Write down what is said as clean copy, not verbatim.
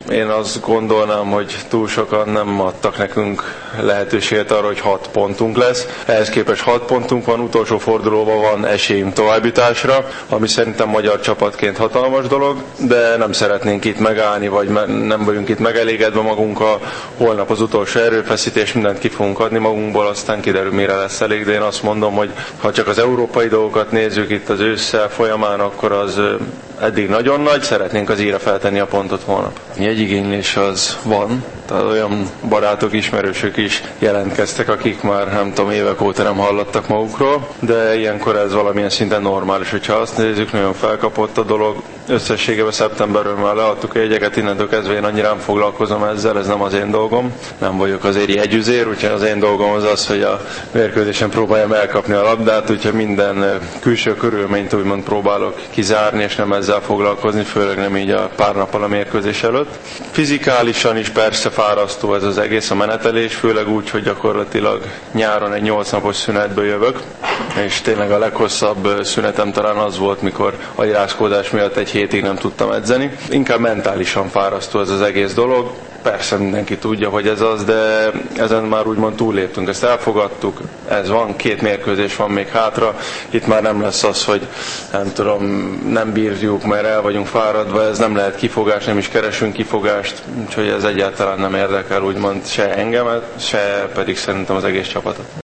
Én azt gondolnám, hogy túl sokan nem adtak nekünk lehetőséget arra, hogy 6 pontunk lesz. Ehhez képest 6 pontunk van, utolsó fordulóban van esélyünk továbbjutásra, ami szerintem magyar csapatként hatalmas dolog, de nem szeretnénk itt megállni, vagy nem vagyunk itt megelégedve magunkkal. Holnap az utolsó erőfeszítés, mindent ki fogunk adni magunkból, aztán kiderül, mire lesz elég, de én azt mondom, hogy ha csak az európai dolgokat nézzük itt az ősszel folyamán, akkor az eddig nagyon nagy, szeretnénk az íre feltenni a pontot holnap. Jegyigénylés az van, tehát olyan barátok, ismerősök is jelentkeztek, akik már nem tudom, évek óta nem hallottak magukról, de ilyenkor ez valamilyen szinten normális, hogyha azt nézzük, nagyon felkapott a dolog. Összességében szeptemberről már leadtuk a jegyeket, innentől kezdve én annyira nem foglalkozom ezzel, ez nem az én dolgom. Nem vagyok azért jegyüzér, úgyhogy az én dolgom az, hogy a mérkőzésen próbáljam elkapni a labdát, úgyhogy minden külső körülményt úgymond próbálok kizárni, és nem ezzel foglalkozni, főleg nem így a pár nappal a mérkőzés előtt. Fizikálisan is persze fárasztó ez az egész, a menetelés, főleg úgy, hogy gyakorlatilag nyáron egy 8 napos szünetből jövök, és tényleg a leghosszabb szünetem talán az volt, mikor agyrázkódás miatt egy hétig nem tudtam edzeni. Inkább mentálisan fárasztó ez az egész dolog. Persze mindenki tudja, hogy ez az, de ezen már úgymond túlléptünk, ezt elfogadtuk, ez van, 2 mérkőzés van még hátra, itt már nem lesz az, hogy nem tudom, nem bírjuk, mert el vagyunk fáradva, ez nem lehet kifogás, nem is keresünk kifogást, úgyhogy ez egyáltalán nem érdekel úgymond se engemet, se pedig szerintem az egész csapatot.